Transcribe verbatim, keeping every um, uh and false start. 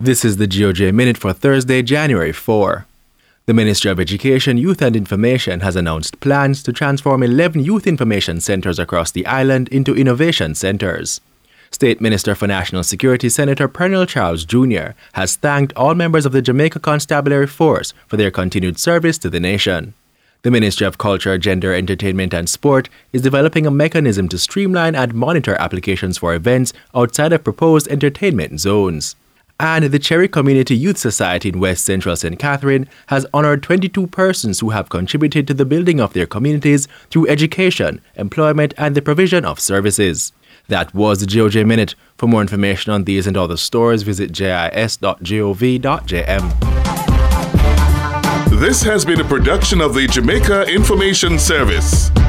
This is the G O J Minute for Thursday, January fourth. The Ministry of Education, Youth and Information has announced plans to transform eleven youth information centers across the island into innovation centers. State Minister for National Security Senator Pernell Charles Junior has thanked all members of the Jamaica Constabulary Force for their continued service to the nation. The Ministry of Culture, Gender, Entertainment and Sport is developing a mechanism to streamline and monitor applications for events outside of proposed entertainment zones. And the Cherry Community Youth Society in West Central Saint Catherine has honored twenty-two persons who have contributed to the building of their communities through education, employment, and the provision of services. That was the G O J Minute. For more information on these and other stories, visit j i s dot gov dot j m. This has been a production of the Jamaica Information Service.